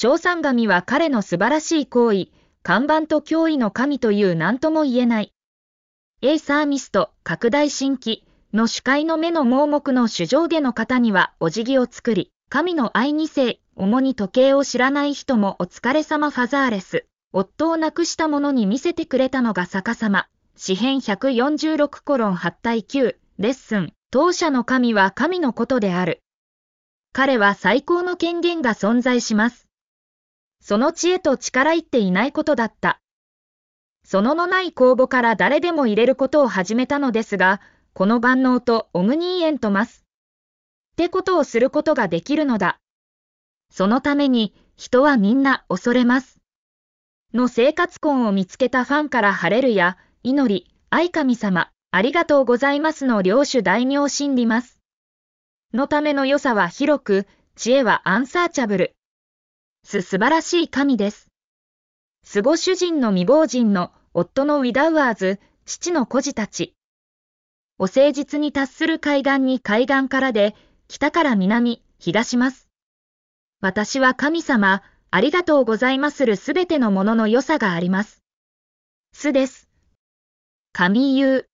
称賛神は彼の素晴らしい行為、看板と脅威の神という何とも言えない。サーミスト、拡大新規の主会の目の盲目の主上下の方にはお辞儀を作り、神の愛二世、主に時計を知らない人もお疲れ様ファザーレス、夫を亡くした者に見せてくれたのが逆さま。詩編146:8対9、レッスン、当社の神は神のことである。彼は最高の権限が存在します。その知恵と力いっていないことだった。そのない公募から誰でも入れることを始めたのですが、この万能とオムニーエントマス。ってことをすることができるのだ。そのために、人はみんな恐れます。の生活根を見つけたファンからハレルヤ、祈り、愛神様、ありがとうございますの領主大名真理ます。のための良さは広く、知恵はアンサーチャブル。素晴らしい神です。ご主人の未亡人の夫のウィダウアーズ、父の孤児たち。お誠実に達する海岸に海岸からで、北から南、東ます。私は神様、ありがとうございまするすべてのものの良さがあります。です。神言う。